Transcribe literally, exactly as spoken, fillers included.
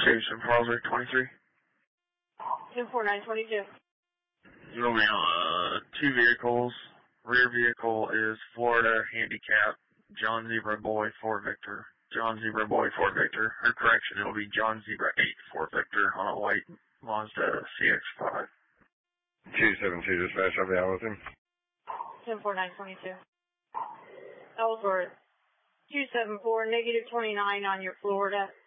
Station Browser twenty-three. ten four nine twenty-two. Romeo, uh, two vehicles. Rear vehicle is Florida Handicap, John Zebra Boy four Victor. John Zebra Boy four Victor. Or correction, it'll be John Zebra eight four Victor on a white Mazda C X five. two seven two dispatch, I'll be out with him. ten four nine twenty-two. Ellsworth, two seven four, negative twenty-nine on your Florida.